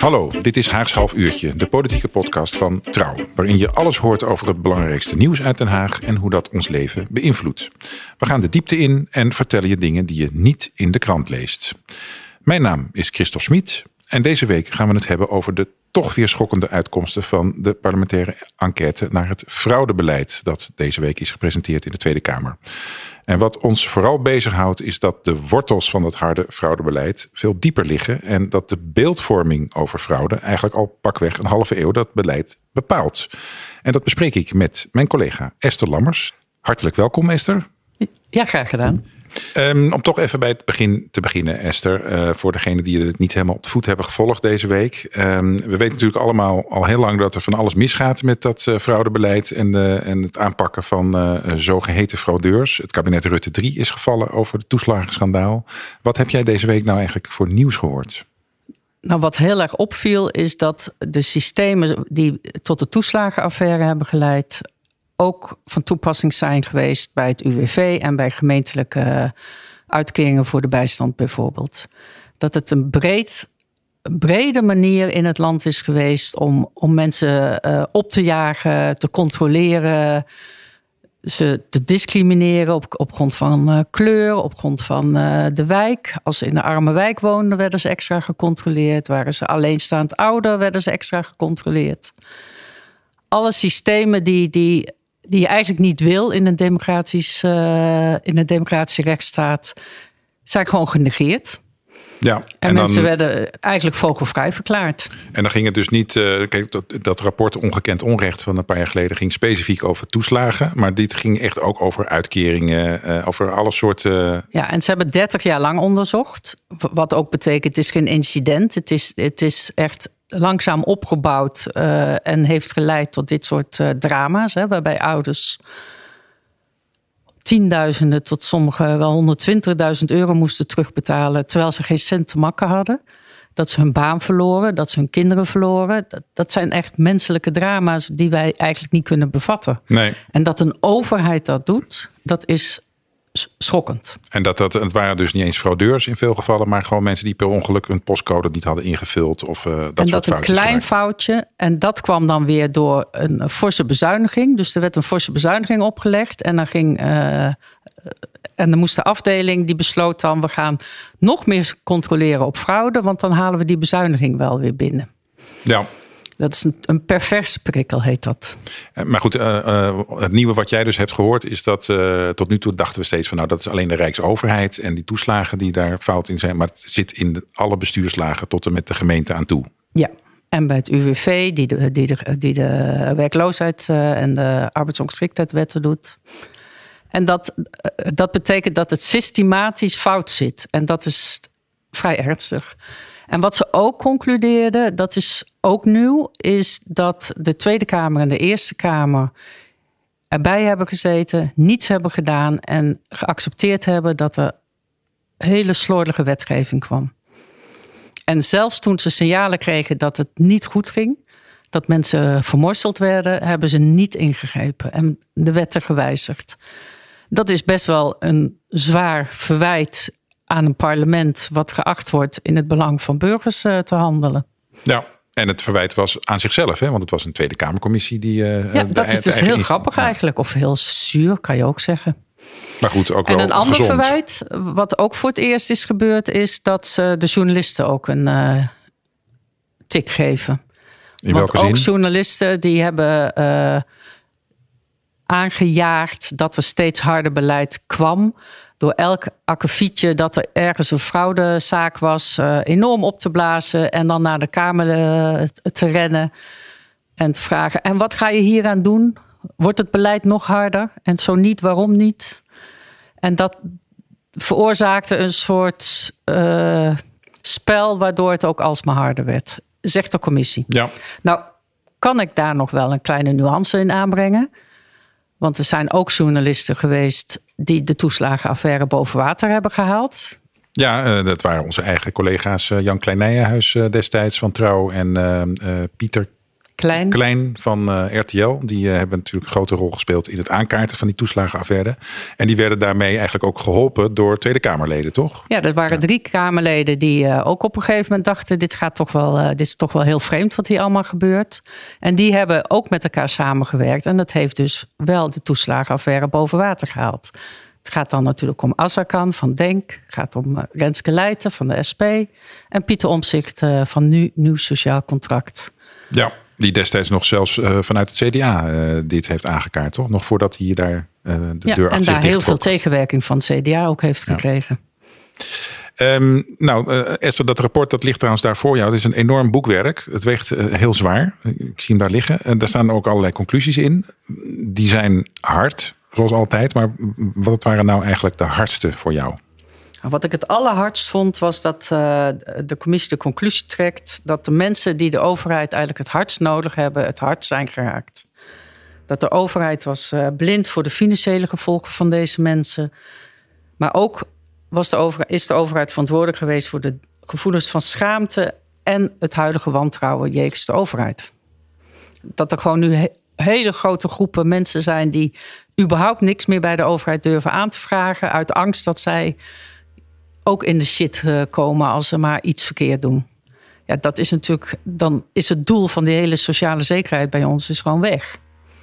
Hallo, dit is Haags Half Uurtje, de politieke podcast van Trouw, waarin je alles hoort over het belangrijkste nieuws uit Den Haag en hoe dat ons leven beïnvloedt. We gaan de diepte in en vertellen je dingen die je niet in de krant leest. Mijn naam is Christophe Smit en deze week gaan we het hebben over de toch weer schokkende uitkomsten van de parlementaire enquête naar het fraudebeleid dat deze week is gepresenteerd in de Tweede Kamer. En wat ons vooral bezighoudt is dat de wortels van het harde fraudebeleid veel dieper liggen en dat de beeldvorming over fraude eigenlijk al pakweg een halve eeuw dat beleid bepaalt. En dat bespreek ik met mijn collega Esther Lammers. Hartelijk welkom, Esther. Ja, graag gedaan. Om toch even bij het begin te beginnen, Esther. Voor degenen die het niet helemaal op de voet hebben gevolgd deze week. We weten natuurlijk allemaal al heel lang dat er van alles misgaat met dat fraudebeleid en het aanpakken van zogeheten fraudeurs. Het kabinet Rutte 3 is gevallen over het toeslagenschandaal. Wat heb jij deze week nou eigenlijk voor nieuws gehoord? Nou, wat heel erg opviel is dat de systemen die tot de toeslagenaffaire hebben geleid ook van toepassing zijn geweest bij het UWV en bij gemeentelijke uitkeringen voor de bijstand bijvoorbeeld. Dat het een brede manier in het land is geweest om mensen op te jagen, te controleren, ze te discrimineren op grond van kleur, op grond van de wijk. Als ze in een arme wijk woonden, werden ze extra gecontroleerd. Waren ze alleenstaand ouder, werden ze extra gecontroleerd. Alle systemen die je eigenlijk niet wil in een democratische rechtsstaat, zijn gewoon genegeerd. Ja, en mensen werden eigenlijk vogelvrij verklaard. En dan ging het dus niet, kijk, dat rapport Ongekend Onrecht van een paar jaar geleden ging specifiek over toeslagen. Maar dit ging echt ook over uitkeringen, over alle soorten. Ja, en ze hebben 30 jaar lang onderzocht. Wat ook betekent, het is geen incident. Het is echt langzaam opgebouwd en heeft geleid tot dit soort drama's. Waarbij ouders tienduizenden tot sommigen wel 120.000 euro moesten terugbetalen, terwijl ze geen cent te makken hadden. Dat ze hun baan verloren, dat ze hun kinderen verloren. Dat zijn echt menselijke drama's die wij eigenlijk niet kunnen bevatten. Nee. En dat een overheid dat doet, dat is schokkend. En het waren dus niet eens fraudeurs in veel gevallen, maar gewoon mensen die per ongeluk hun postcode niet hadden ingevuld of dat soort foutjes. En dat een klein foutje. En dat kwam dan weer door een forse bezuiniging. Dus er werd een forse bezuiniging opgelegd. En dan moest de afdeling, die besloot dan, we gaan nog meer controleren op fraude, want dan halen we die bezuiniging wel weer binnen. Ja. Dat is een perverse prikkel, heet dat. Maar goed, het nieuwe wat jij dus hebt gehoord is dat tot nu toe dachten we steeds van dat is alleen de Rijksoverheid en die toeslagen die daar fout in zijn. Maar het zit in alle bestuurslagen tot en met de gemeente aan toe. Ja, en bij het UWV die de werkloosheid en de arbeidsongeschiktheidswetten doet. En dat betekent dat het systematisch fout zit. En dat is vrij ernstig. En wat ze ook concludeerden, dat is ook nieuw, is dat de Tweede Kamer en de Eerste Kamer erbij hebben gezeten, niets hebben gedaan en geaccepteerd hebben dat er hele slordige wetgeving kwam. En zelfs toen ze signalen kregen dat het niet goed ging, dat mensen vermorseld werden, hebben ze niet ingegrepen en de wetten gewijzigd. Dat is best wel een zwaar verwijt aan een parlement wat geacht wordt in het belang van burgers te handelen. Ja, en het verwijt was aan zichzelf, hè? Want het was een Tweede Kamercommissie die. Dat is dus heel grappig eigenlijk, of heel zuur, kan je ook zeggen. Maar goed, ook wel. En een ander gezond verwijt, wat ook voor het eerst is gebeurd, is dat ze de journalisten ook een tik geven. In welke zin? Ook journalisten die hebben aangejaagd dat er steeds harder beleid kwam. Door elk akkefietje dat er ergens een fraudezaak was, enorm op te blazen en dan naar de Kamer te rennen en te vragen: en wat ga je hier aan doen? Wordt het beleid nog harder? En zo niet, waarom niet? En dat veroorzaakte een soort spel waardoor het ook alsmaar harder werd, zegt de commissie. Ja. Nou, kan ik daar nog wel een kleine nuance in aanbrengen? Want er zijn ook journalisten geweest die de toeslagenaffaire boven water hebben gehaald. Ja, dat waren onze eigen collega's Jan Klein Nijenhuis destijds van Trouw en Pieter Klein van RTL. Die hebben natuurlijk een grote rol gespeeld in het aankaarten van die toeslagenaffaire. En die werden daarmee eigenlijk ook geholpen door Tweede Kamerleden, toch? Ja, er waren 3 Kamerleden die ook op een gegeven moment dachten... dit is toch wel heel vreemd wat hier allemaal gebeurt. En die hebben ook met elkaar samengewerkt. En dat heeft dus wel de toeslagenaffaire boven water gehaald. Het gaat dan natuurlijk om Azarkan van Denk. Het gaat om Renske Leijten van de SP. En Pieter Omtzigt van Nieuw Sociaal Contract. Ja, die destijds nog zelfs vanuit het CDA dit heeft aangekaart, toch? Nog voordat hij daar de deur achter zich dicht trok. En daar heel veel tegenwerking van het CDA ook heeft gekregen. Esther, dat rapport dat ligt trouwens daar voor jou. Het is een enorm boekwerk. Het weegt heel zwaar. Ik zie hem daar liggen. En daar staan ook allerlei conclusies in. Die zijn hard, zoals altijd. Maar wat waren nou eigenlijk de hardste voor jou? Wat ik het allerhardst vond was dat de commissie de conclusie trekt... dat de mensen die de overheid eigenlijk het hardst nodig hebben... het hardst zijn geraakt. Dat de overheid was blind voor de financiële gevolgen van deze mensen. Maar ook is de overheid verantwoordelijk geweest... voor de gevoelens van schaamte en het huidige wantrouwen jegens de overheid. Dat er gewoon nu hele grote groepen mensen zijn... die überhaupt niks meer bij de overheid durven aan te vragen... uit angst dat zij ook in de shit komen als ze maar iets verkeerd doen. Ja, dat is natuurlijk, dan is het doel van die hele sociale zekerheid bij ons is gewoon weg.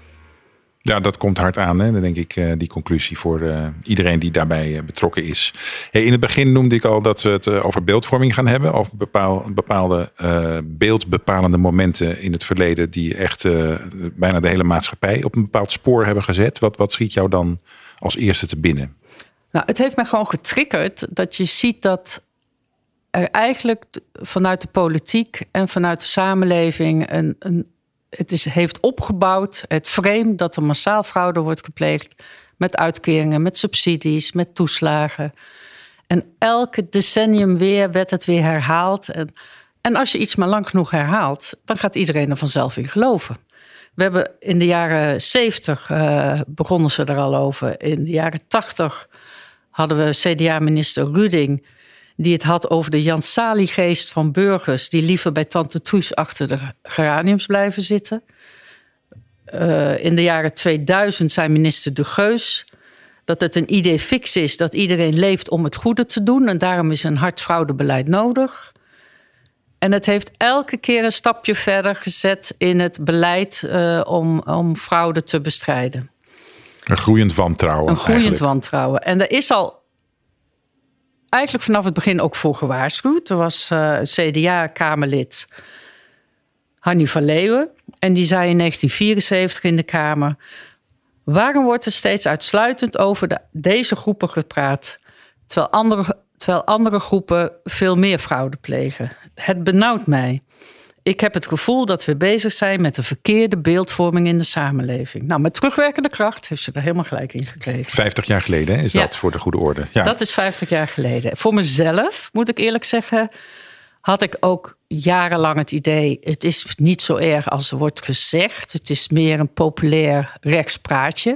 Ja, dat komt hard aan, hè? Dan denk ik, die conclusie voor iedereen die daarbij betrokken is. Hey, in het begin noemde ik al dat we het over beeldvorming gaan hebben. Over bepaalde beeldbepalende momenten in het verleden... die echt bijna de hele maatschappij op een bepaald spoor hebben gezet. Wat schiet jou dan als eerste te binnen? Nou, het heeft mij gewoon getriggerd dat je ziet dat er eigenlijk vanuit de politiek en vanuit de samenleving heeft opgebouwd het frame dat er massaal fraude wordt gepleegd met uitkeringen, met subsidies, met toeslagen. En elke decennium weer werd het weer herhaald. En als je iets maar lang genoeg herhaalt, dan gaat iedereen er vanzelf in geloven. We hebben in de jaren 70 begonnen ze er al over. In de jaren 80 hadden we CDA-minister Ruding... die het had over de Jan Salie-geest van burgers... die liever bij tante Truus achter de geraniums blijven zitten. In de jaren 2000 zei minister De Geus... dat het een idee fix is dat iedereen leeft om het goede te doen... en daarom is een hard fraudebeleid nodig. En het heeft elke keer een stapje verder gezet... in het beleid om fraude te bestrijden. Een groeiend wantrouwen. Een groeiend wantrouwen. En er is al eigenlijk vanaf het begin ook voor gewaarschuwd. Er was CDA-Kamerlid Hannie van Leeuwen. En die zei in 1974 in de Kamer... waarom wordt er steeds uitsluitend over deze groepen gepraat... terwijl andere groepen veel meer fraude plegen? Het benauwt mij. Ik heb het gevoel dat we bezig zijn met de verkeerde beeldvorming in de samenleving. Nou, met terugwerkende kracht heeft ze er helemaal gelijk in gekregen. 50 jaar geleden is dat voor de goede orde. Ja. Dat is 50 jaar geleden. Voor mezelf, moet ik eerlijk zeggen, had ik ook jarenlang het idee... het is niet zo erg als er wordt gezegd. Het is meer een populair rechtspraatje.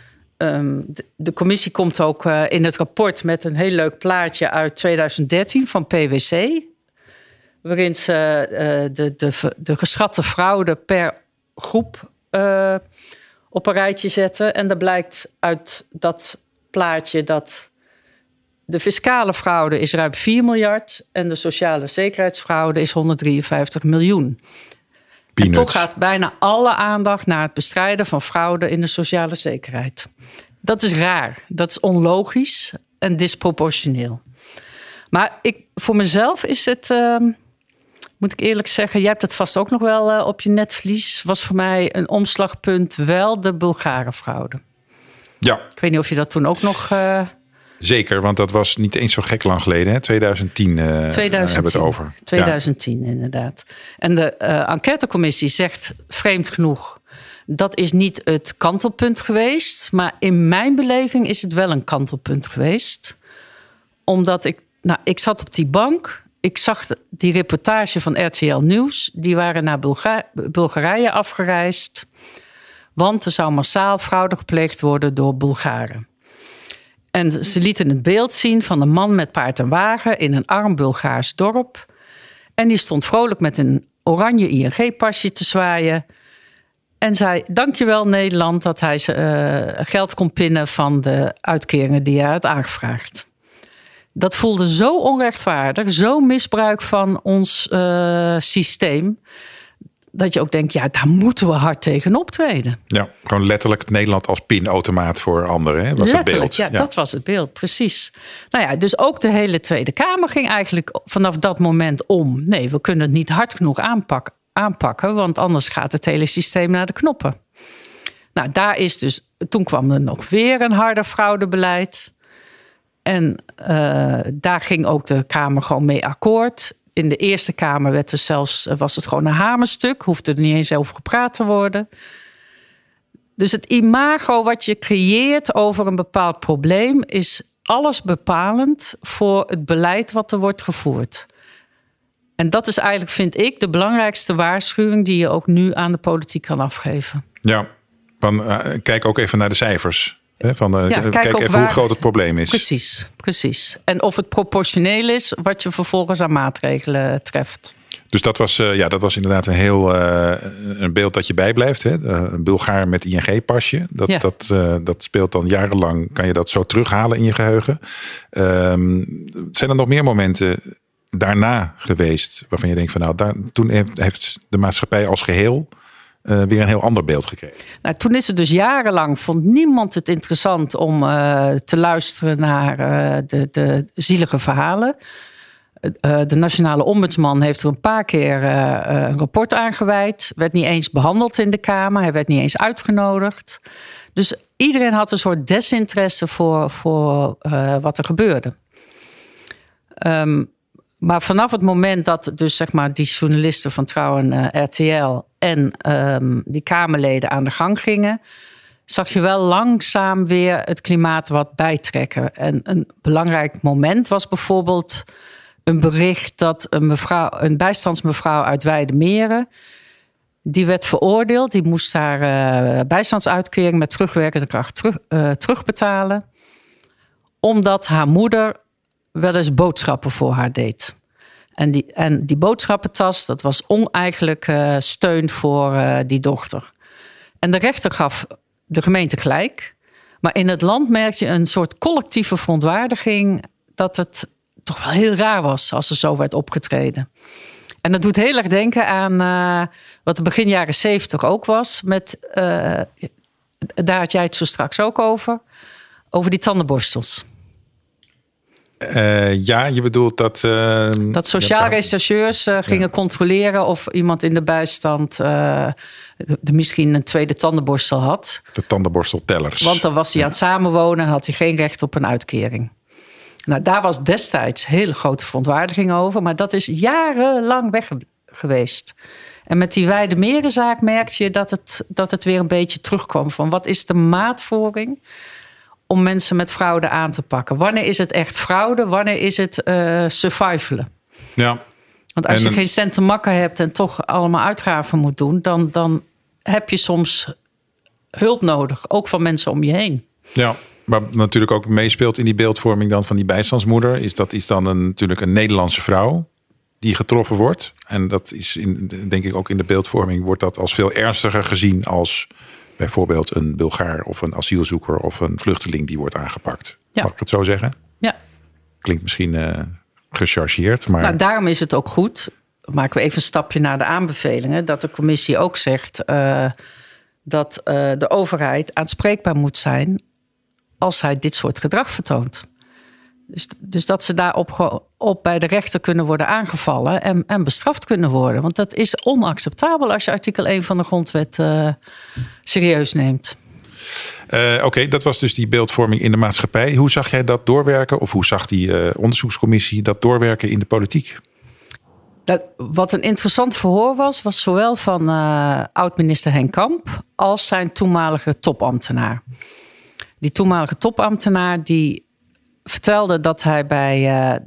De commissie komt ook in het rapport met een heel leuk plaatje uit 2013 van PwC... waarin ze de geschatte fraude per groep op een rijtje zetten. En daar blijkt uit dat plaatje dat de fiscale fraude is ruim 4 miljard... en de sociale zekerheidsfraude is 153 miljoen. Peanuts. En toch gaat bijna alle aandacht naar het bestrijden van fraude in de sociale zekerheid. Dat is raar, dat is onlogisch en disproportioneel. Maar voor mezelf is het... moet ik eerlijk zeggen, jij hebt het vast ook nog wel op je netvlies... was voor mij een omslagpunt wel de Bulgarenfraude. Ja. Ik weet niet of je dat toen ook nog... Zeker, want dat was niet eens zo gek lang geleden. Hè? 2010 hebben we het over. 2010, inderdaad. En de enquêtecommissie zegt, vreemd genoeg... dat is niet het kantelpunt geweest... maar in mijn beleving is het wel een kantelpunt geweest. Omdat ik zat op die bank... Ik zag die reportage van RTL Nieuws. Die waren naar Bulgarije afgereisd. Want er zou massaal fraude gepleegd worden door Bulgaren. En ze lieten het beeld zien van een man met paard en wagen... in een arm Bulgaars dorp. En die stond vrolijk met een oranje ING-pasje te zwaaien. En zei, dankjewel Nederland dat hij geld kon pinnen van de uitkeringen die hij had aangevraagd. Dat voelde zo onrechtvaardig, zo misbruik van ons systeem, dat je ook denkt, ja, daar moeten we hard tegen optreden. Ja, gewoon letterlijk Nederland als pinautomaat voor anderen, hè? Was letterlijk, het beeld. Ja, dat was het beeld, precies. Nou ja, dus ook de hele Tweede Kamer ging eigenlijk vanaf dat moment om. Nee, we kunnen het niet hard genoeg aanpakken, want anders gaat het hele systeem naar de knoppen. Nou, toen kwam er nog weer een harder fraudebeleid. En daar ging ook de Kamer gewoon mee akkoord. In de Eerste Kamer was het gewoon een hamerstuk. Hoefde er niet eens over gepraat te worden. Dus het imago wat je creëert over een bepaald probleem is alles bepalend voor het beleid wat er wordt gevoerd. En dat is eigenlijk, vind ik, de belangrijkste waarschuwing die je ook nu aan de politiek kan afgeven. Ja, kijk ook even naar de cijfers. Kijk even hoe groot het probleem is. Precies. En of het proportioneel is wat je vervolgens aan maatregelen treft. Dus dat was inderdaad een beeld dat je bijblijft. Hè? Een Bulgaar met ING-pasje. Dat speelt dan jarenlang. Kan je dat zo terughalen in je geheugen? Zijn er nog meer momenten daarna geweest waarvan je denkt van toen heeft de maatschappij als geheel weer een heel ander beeld gekregen? Nou, toen is het dus jarenlang, vond niemand het interessant om te luisteren naar de zielige verhalen. De Nationale Ombudsman heeft er een paar keer een rapport aan gewijd. Werd niet eens behandeld in de Kamer. Hij werd niet eens uitgenodigd. Dus iedereen had een soort desinteresse voor wat er gebeurde. Maar vanaf het moment dat dus zeg maar die journalisten van Trouw en RTL en die Kamerleden aan de gang gingen, zag je wel langzaam weer het klimaat wat bijtrekken. En een belangrijk moment was bijvoorbeeld een bericht dat een bijstandsmevrouw uit Weidemeren, die werd veroordeeld. Die moest haar bijstandsuitkering met terugwerkende kracht terugbetalen, omdat haar moeder wel eens boodschappen voor haar deed. En die boodschappentas, dat was oneigenlijk steun voor die dochter. En de rechter gaf de gemeente gelijk. Maar in het land merkte je een soort collectieve verontwaardiging dat het toch wel heel raar was als er zo werd opgetreden. En dat doet heel erg denken aan wat er begin jaren 70 ook was. Daar had jij het zo straks ook over die tandenborstels. Je bedoelt dat dat sociaal rechercheurs gingen controleren of iemand in de bijstand misschien een tweede tandenborstel had. De tandenborsteltellers. Want dan was hij aan het samenwonen en had hij geen recht op een uitkering. Nou, daar was destijds hele grote verontwaardiging over, maar dat is jarenlang weg geweest. En met die Weidemerenzaak merkte je dat het weer een beetje terugkwam van wat is de maatvoering om mensen met fraude aan te pakken. Wanneer is het echt fraude? Wanneer is het survivalen? Ja. Want als je geen cent te makken hebt en toch allemaal uitgaven moet doen, dan heb je soms hulp nodig, ook van mensen om je heen. Ja, maar natuurlijk ook meespeelt in die beeldvorming dan van die bijstandsmoeder, is dan natuurlijk een Nederlandse vrouw die getroffen wordt. En dat is denk ik ook in de beeldvorming wordt dat als veel ernstiger gezien als bijvoorbeeld een Bulgaar of een asielzoeker of een vluchteling die wordt aangepakt. Ja. Mag ik het zo zeggen? Ja. Klinkt misschien gechargeerd, maar... Nou, daarom is het ook goed, maken we even een stapje naar de aanbevelingen, dat de commissie ook zegt dat de overheid aanspreekbaar moet zijn als hij dit soort gedrag vertoont. Dus dat ze daarop bij de rechter kunnen worden aangevallen en bestraft kunnen worden. Want dat is onacceptabel als je artikel 1 van de grondwet serieus neemt. Oké, dat was dus die beeldvorming in de maatschappij. Hoe zag jij dat doorwerken? Of hoe zag die onderzoekscommissie dat doorwerken in de politiek? Wat een interessant verhoor was zowel van oud-minister Henk Kamp als zijn toenmalige topambtenaar. Die toenmalige topambtenaar die vertelde dat hij bij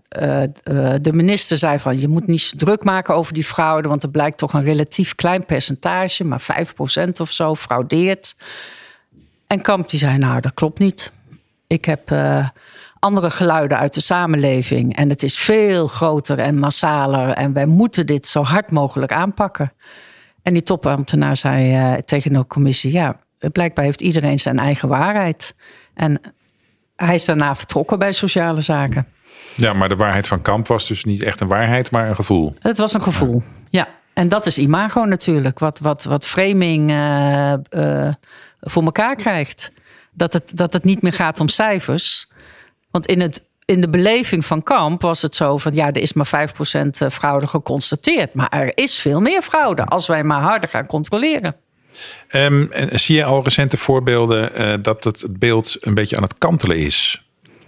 de minister zei van je moet niet druk maken over die fraude, want er blijkt toch een relatief klein percentage, maar 5% of zo fraudeert. En Kamp die zei nou dat klopt niet. Ik heb andere geluiden uit de samenleving. En het is veel groter en massaler. En wij moeten dit zo hard mogelijk aanpakken. En die topambtenaar zei tegen de commissie... ja, blijkbaar heeft iedereen zijn eigen waarheid. En hij is daarna vertrokken bij sociale zaken. Ja, maar de waarheid van Kamp was dus niet echt een waarheid, maar een gevoel. Het was een gevoel, ja. En dat is imago natuurlijk. Wat framing voor elkaar krijgt. Dat het niet meer gaat om cijfers. Want in de beleving van Kamp was het zo van... ja, er is maar 5% fraude geconstateerd. Maar er is veel meer fraude als wij maar harder gaan controleren. Zie je al recente voorbeelden dat het beeld een beetje aan het kantelen is?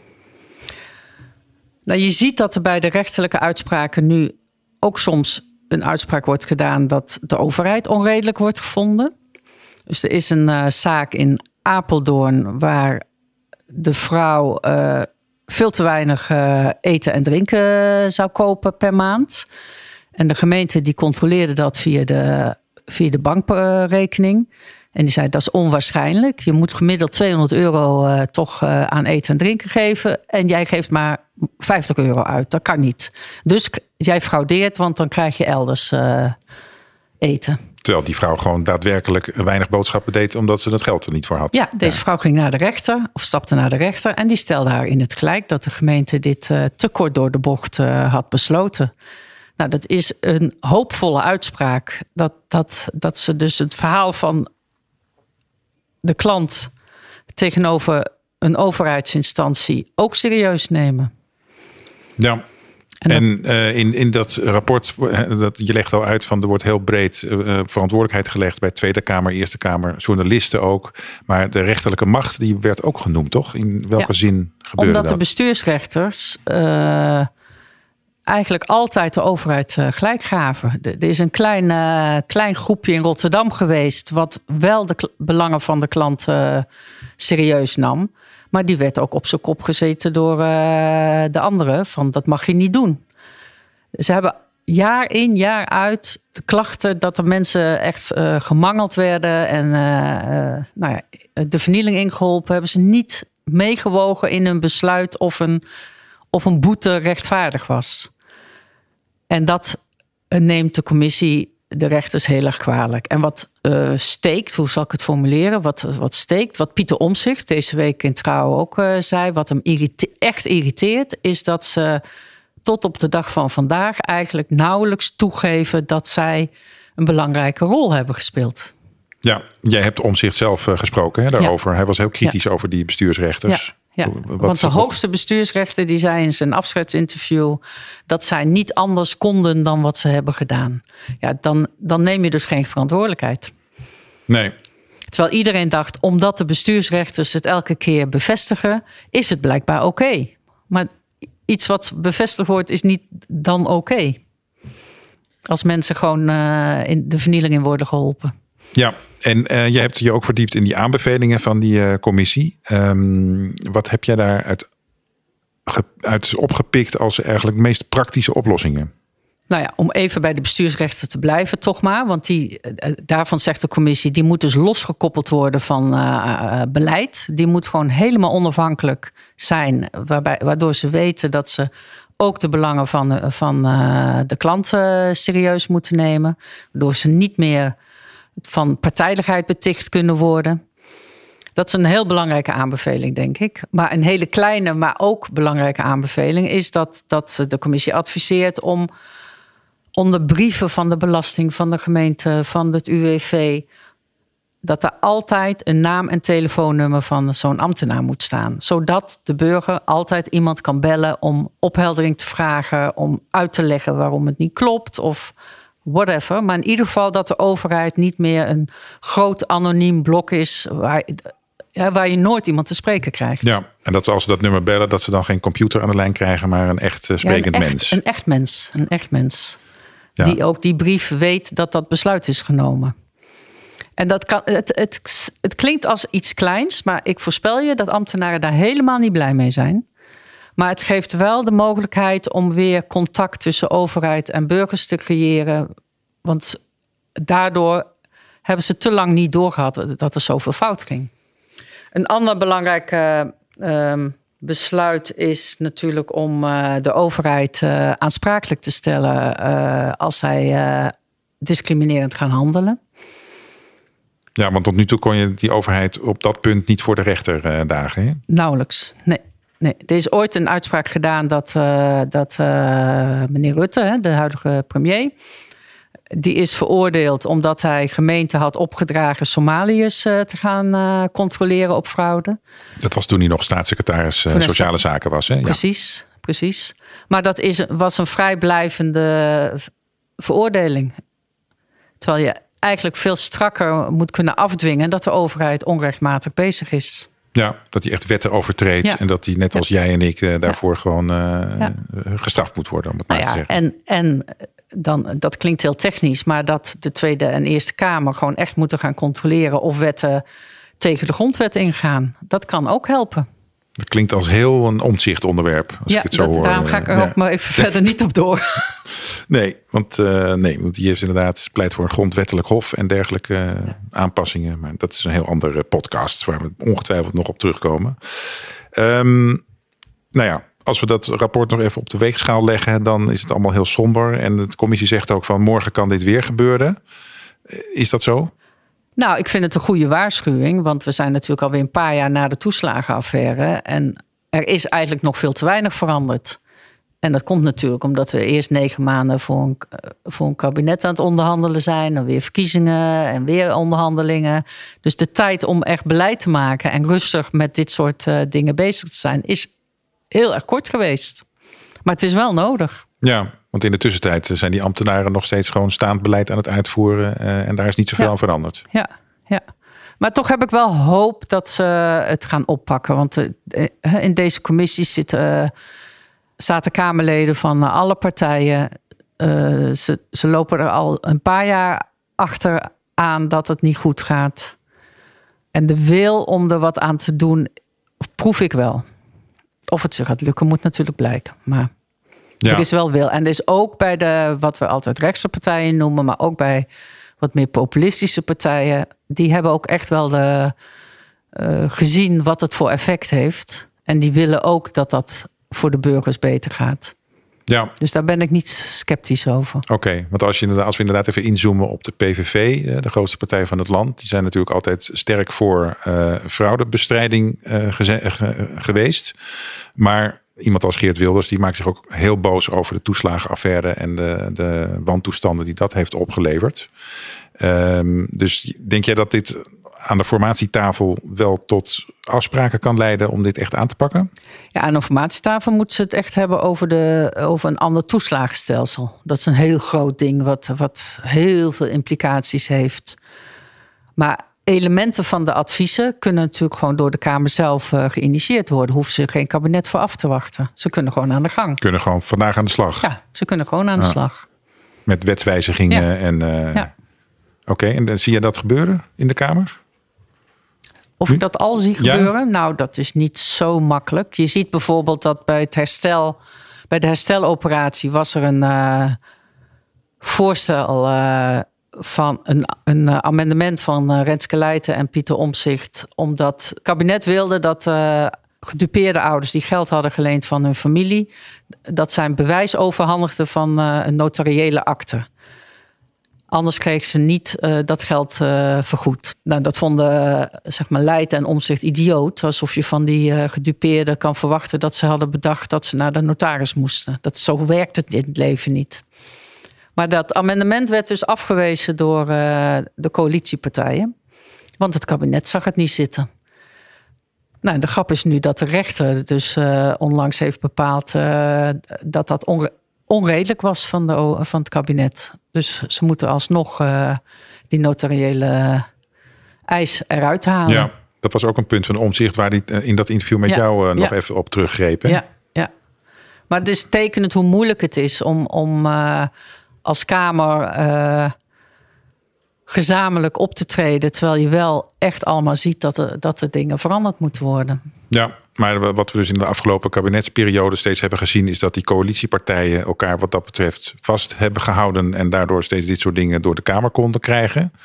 Nou, je ziet dat er bij de rechterlijke uitspraken nu ook soms een uitspraak wordt gedaan... dat de overheid onredelijk wordt gevonden. Dus er is een zaak in Apeldoorn waar de vrouw... veel te weinig eten en drinken zou kopen per maand. En de gemeente die controleerde dat via de bankrekening. En die zei, dat is onwaarschijnlijk. Je moet gemiddeld €200 toch aan eten en drinken geven. En jij geeft maar €50 uit. Dat kan niet. Dus jij fraudeert, want dan krijg je elders eten. Terwijl die vrouw gewoon daadwerkelijk weinig boodschappen deed... omdat ze het geld er niet voor had. Ja, deze vrouw ging naar de rechter, of stapte naar de rechter... en die stelde haar in het gelijk dat de gemeente dit te kort door de bocht had besloten. Nou, dat is een hoopvolle uitspraak. Dat ze dus het verhaal van de klant tegenover een overheidsinstantie ook serieus nemen. Ja. En in dat rapport, je legt al uit van er wordt heel breed verantwoordelijkheid gelegd bij Tweede Kamer, Eerste Kamer, journalisten ook. Maar de rechterlijke macht die werd ook genoemd, toch? In welke zin gebeurde dat? Omdat de bestuursrechters eigenlijk altijd de overheid gelijk gaven. Er is een klein groepje in Rotterdam geweest wat wel de belangen van de klant serieus nam. Maar die werd ook op zijn kop gezeten door de anderen. Van dat mag je niet doen. Ze hebben jaar in, jaar uit de klachten dat er mensen echt gemangeld werden. En de vernieling ingeholpen. Hebben ze niet meegewogen in een besluit of een boete rechtvaardig was. En dat neemt de commissie de rechters heel erg kwalijk. En wat steekt, hoe zal ik het formuleren? Wat steekt, wat Pieter Omtzigt deze week in Trouw ook zei... wat hem echt irriteert, is dat ze tot op de dag van vandaag... eigenlijk nauwelijks toegeven dat zij een belangrijke rol hebben gespeeld. Ja, jij hebt Omtzigt zelf gesproken daarover. Ja. Hij was heel kritisch over die bestuursrechters. Ja. Ja, want de hoogste bestuursrechter die zei in zijn afscheidsinterview... dat zij niet anders konden dan wat ze hebben gedaan. Ja, dan neem je dus geen verantwoordelijkheid. Nee. Terwijl iedereen dacht, omdat de bestuursrechters het elke keer bevestigen... is het blijkbaar oké. Maar iets wat bevestigd wordt is niet dan oké. Als mensen gewoon in de vernieling in worden geholpen. Ja, en jij hebt je ook verdiept in die aanbevelingen van die commissie. Wat heb jij daar uit opgepikt als eigenlijk meest praktische oplossingen? Nou ja, om even bij de bestuursrechter te blijven, toch maar. Want daarvan zegt de commissie, die moet dus losgekoppeld worden van beleid. Die moet gewoon helemaal onafhankelijk zijn. Waardoor ze weten dat ze ook de belangen van de klant serieus moeten nemen. Waardoor ze niet meer van partijdigheid beticht kunnen worden. Dat is een heel belangrijke aanbeveling, denk ik. Maar een hele kleine, maar ook belangrijke aanbeveling... is dat de commissie adviseert om onder brieven van de belasting... van de gemeente, van het UWV... dat er altijd een naam en telefoonnummer van zo'n ambtenaar moet staan. Zodat de burger altijd iemand kan bellen om opheldering te vragen... om uit te leggen waarom het niet klopt of whatever. Maar in ieder geval dat de overheid niet meer een groot anoniem blok is... waar je nooit iemand te spreken krijgt. Ja, en dat als ze dat nummer bellen... dat ze dan geen computer aan de lijn krijgen... maar een echt sprekend mens. Een echt mens. Ja. Die ook die brief weet dat dat besluit is genomen. En dat kan, het klinkt als iets kleins... maar ik voorspel je dat ambtenaren daar helemaal niet blij mee zijn. Maar het geeft wel de mogelijkheid... om weer contact tussen overheid en burgers te creëren. Want daardoor hebben ze te lang niet doorgehad... dat er zoveel fout ging. Een ander belangrijk besluit is natuurlijk om de overheid aansprakelijk te stellen als zij discriminerend gaan handelen. Ja, want tot nu toe kon je die overheid op dat punt niet voor de rechter dagen. Hè? Nauwelijks, nee. Er is ooit een uitspraak gedaan dat meneer Rutte, de huidige premier, die is veroordeeld omdat hij gemeenten had opgedragen Somaliërs te gaan controleren op fraude. Dat was toen hij nog staatssecretaris Sociale Zaken was. Hè? Precies. Maar dat was een vrijblijvende veroordeling. Terwijl je eigenlijk veel strakker moet kunnen afdwingen dat de overheid onrechtmatig bezig is. Ja, dat hij echt wetten overtreedt en dat hij net als jij en ik daarvoor gewoon gestraft moet worden, om het maar te zeggen. En dan, dat klinkt heel technisch, maar dat de Tweede en Eerste Kamer gewoon echt moeten gaan controleren of wetten tegen de grondwet ingaan. Dat kan ook helpen. Dat klinkt als heel een Omtzigt-onderwerp. Als ik het zo hoor. Daarom ga ik er ook maar even verder niet op door. Nee, want die heeft inderdaad pleit voor een grondwettelijk hof en dergelijke aanpassingen. Maar dat is een heel andere podcast waar we ongetwijfeld nog op terugkomen. Als we dat rapport nog even op de weegschaal leggen, dan is het allemaal heel somber. En de commissie zegt ook van morgen kan dit weer gebeuren. Is dat zo? Nou, ik vind het een goede waarschuwing. Want we zijn natuurlijk alweer een paar jaar na de toeslagenaffaire. En er is eigenlijk nog veel te weinig veranderd. En dat komt natuurlijk omdat we eerst 9 maanden voor een kabinet aan het onderhandelen zijn. Dan weer verkiezingen en weer onderhandelingen. Dus de tijd om echt beleid te maken en rustig met dit soort dingen bezig te zijn is heel erg kort geweest. Maar het is wel nodig. Ja, want in de tussentijd zijn die ambtenaren nog steeds gewoon staand beleid aan het uitvoeren. En daar is niet zoveel aan veranderd. Ja. Maar toch heb ik wel hoop dat ze het gaan oppakken. Want in deze commissie zaten Kamerleden van alle partijen. Ze lopen er al een paar jaar achter aan dat het niet goed gaat. En de wil om er wat aan te doen, proef ik wel. Of het ze gaat lukken, moet natuurlijk blijken. Maar er is wel wil. En er is ook bij wat we altijd rechtse partijen noemen, maar ook bij wat meer populistische partijen, die hebben ook echt wel gezien wat het voor effect heeft. En die willen ook dat dat voor de burgers beter gaat. Ja. Dus daar ben ik niet sceptisch over. Oké, want als we inderdaad even inzoomen op de PVV, de grootste partij van het land, die zijn natuurlijk altijd sterk voor fraudebestrijding geweest. Maar iemand als Geert Wilders, die maakt zich ook heel boos over de toeslagenaffaire en de wantoestanden die dat heeft opgeleverd. Dus denk jij dat dit aan de formatietafel wel tot afspraken kan leiden om dit echt aan te pakken? Ja, aan de formatietafel moeten ze het echt hebben over een ander toeslagenstelsel. Dat is een heel groot ding wat heel veel implicaties heeft. Maar elementen van de adviezen kunnen natuurlijk gewoon door de Kamer zelf geïnitieerd worden. Hoeven ze geen kabinet voor af te wachten. Ze kunnen gewoon aan de gang. Kunnen gewoon vandaag aan de slag. Ja, ze kunnen gewoon aan de slag. Met wetswijzigingen. Ja. Oké, en zie je dat gebeuren in de Kamer? Of ik dat al zie gebeuren? Nou, dat is niet zo makkelijk. Je ziet bijvoorbeeld dat bij de hersteloperatie was er een voorstel van een amendement van Renske Leijten en Pieter Omtzigt, omdat het kabinet wilde dat gedupeerde ouders die geld hadden geleend van hun familie, dat zij een bewijs overhandigden van een notariële akte. Anders kreeg ze niet dat geld vergoed. Nou, dat vonden Leijten en Omtzigt idioot. Alsof je van die gedupeerden kan verwachten dat ze hadden bedacht dat ze naar de notaris moesten. Zo werkt het in het leven niet. Maar dat amendement werd dus afgewezen door de coalitiepartijen. Want het kabinet zag het niet zitten. Nou, de grap is nu dat de rechter dus onlangs heeft bepaald dat onredelijk was van het kabinet. Dus ze moeten alsnog die notariële eis eruit halen. Ja, dat was ook een punt van Omtzigt waar hij in dat interview met jou nog even op teruggreep. Hè? Ja. Maar het is tekenend hoe moeilijk het is om als Kamer gezamenlijk op te treden, terwijl je wel echt allemaal ziet dat er dingen veranderd moeten worden. Ja. Maar wat we dus in de afgelopen kabinetsperiode steeds hebben gezien, is dat die coalitiepartijen elkaar wat dat betreft vast hebben gehouden en daardoor steeds dit soort dingen door de Kamer konden krijgen.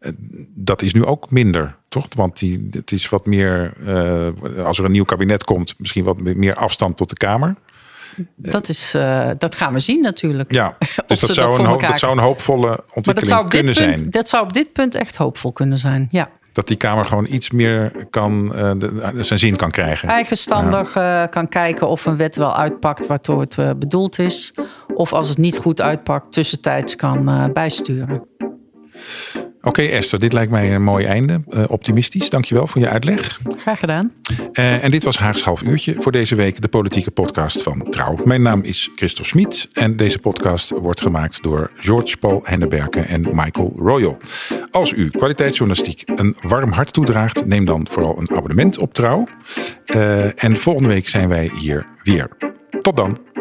Dat is nu ook minder, toch? Want het is wat meer, als er een nieuw kabinet komt, misschien wat meer afstand tot de Kamer. Dat gaan we zien natuurlijk. Ja, dus dat zou een hoopvolle ontwikkeling kunnen zijn. Dat zou op dit punt echt hoopvol kunnen zijn, ja. Dat die Kamer gewoon iets meer zijn zin kan krijgen. Eigenstandig kan kijken of een wet wel uitpakt waardoor het bedoeld is. Of als het niet goed uitpakt, tussentijds kan bijsturen. Oké, Esther, dit lijkt mij een mooi einde. Optimistisch, dankjewel voor je uitleg. Graag gedaan. En dit was Haags half uurtje voor deze week, de politieke podcast van Trouw. Mijn naam is Christophe Schmid en deze podcast wordt gemaakt door George Paul Henneberke en Michael Royal. Als u kwaliteitsjournalistiek een warm hart toedraagt, neem dan vooral een abonnement op Trouw. En volgende week zijn wij hier weer. Tot dan.